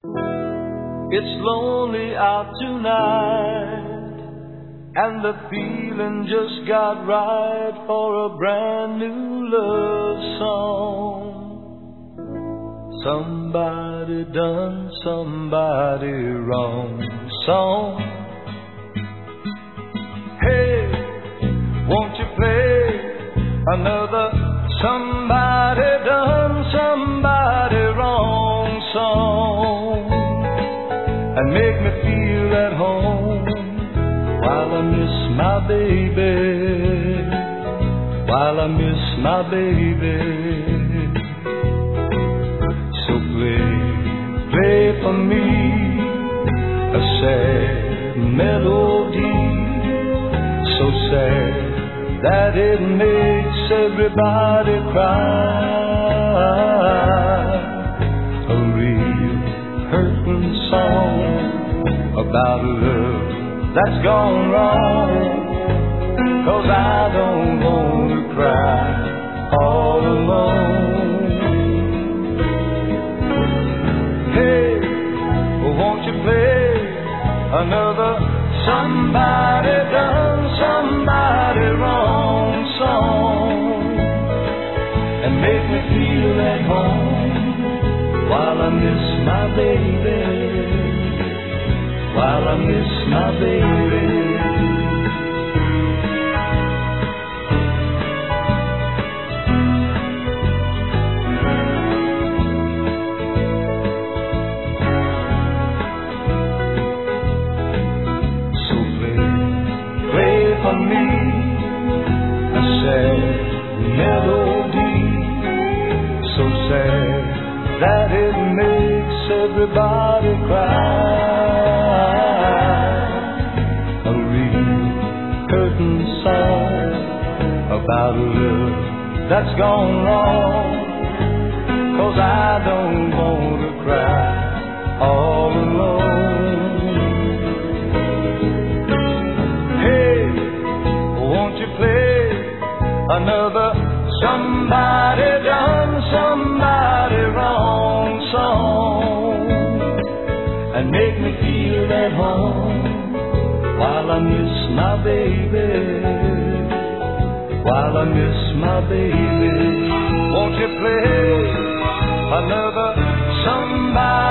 It's lonely out tonight, and the feeling just got right for a brand new love song. Somebody done somebody wrong song. Hey, won't you play another somebody done somebody wrong song, and make me feel at home while I miss my baby, while I miss my baby. So play for me a sad melody, so sad that it makes everybody cry. A real hurting song about love that's gone wrong, 'cause I don't want to cry all alone. Hey, won't you play another somebody done somebody wrong song, and make me feel at home while I miss my baby, while I miss my baby. So play for me a sad melody, so sad that it makes everybody cry. A real curtain song about a love that's gone wrong, 'cause I don't want to cry all alone. Hey, won't you play another somebody done somebody wrong song, and make me feel at home while I miss my baby, while I miss my baby. Won't you play another somebody